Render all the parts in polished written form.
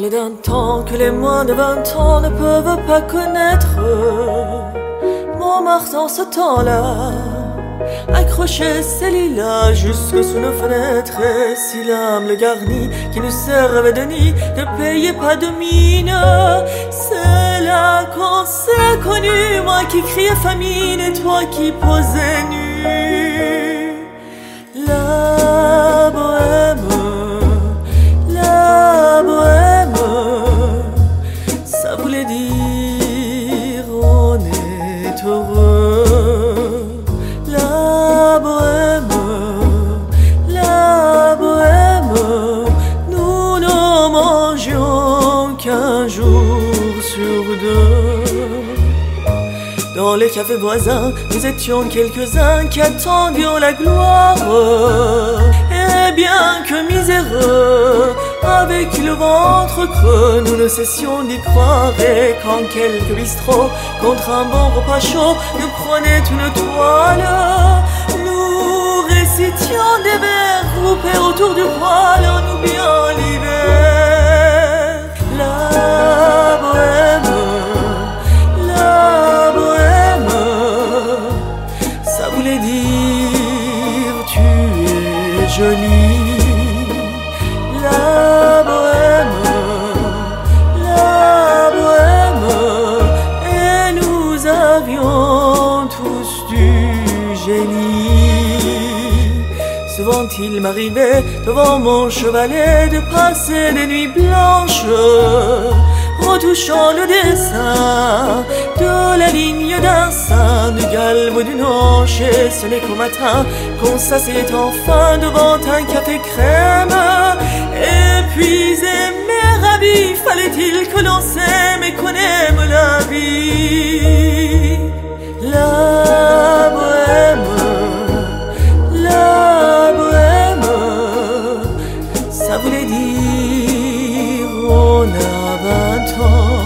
parle d'un temps que les moins de 20 ans ne peuvent pas connaître. Montmartre en ce temps-là accrochait ses lilas jusque sous nos fenêtres. Et si l'âme le garnit qui nous servait de nid ne payait pas de mine, c'est là qu'on s'est connus, moi qui criais famine et toi qui posais nu. La bohème, ça voulait dire on est heureux. La bohème, nous n'en mangions qu'un jour sur deux. Dans les cafés voisins, nous étions quelques-uns qui attendions la gloire. Et bien que miséreux, avec le ventre creux, nous ne cessions d'y croire. Et quand quelques bistrots, contre un bon repas chaud, nous prenaient une toile, nous récitions des vers groupés autour du poêle en oubliant l'hiver. La bohème, ça voulait dire tu es jolie. La bohème, et nous avions tous du génie. Souvent il m'arrivait devant mon chevalet de passer des nuits blanches, retouchant le dessin de la ligne d'un sein, du galbe d'une hanche. Et ce n'est qu'au matin qu'on s'assied enfin devant un café crème. Épuisé mais ravi, fallait-il que l'on s'aime et qu'on aime la vie. La bohème, ça voulait dire on a 20 ans.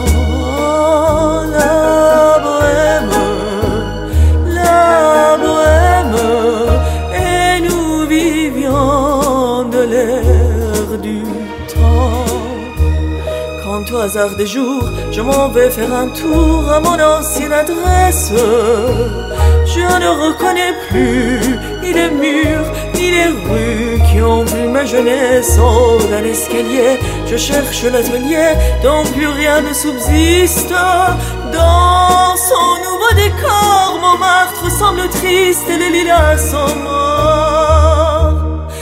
La bohème, et nous vivions de l'air du temps. Quand au hasard des jours, je m'en vais faire un tour à mon ancienne adresse, je ne reconnais plus ni les murs, ni les rues qui ont vu ma jeunesse. En haut d'un escalier, je cherche l'atelier dont plus rien ne subsiste. Dans son nouveau décor, Montmartre semble triste et les lilas sont morts.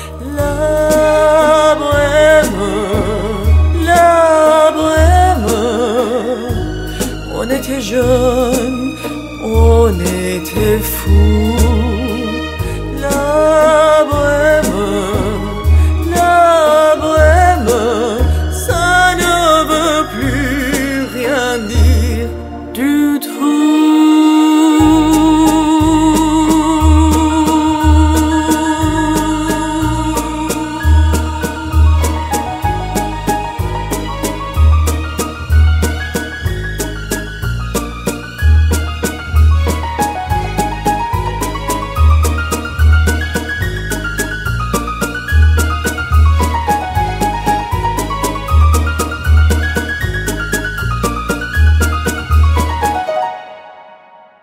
La bohème, on était jeunes, on était fous.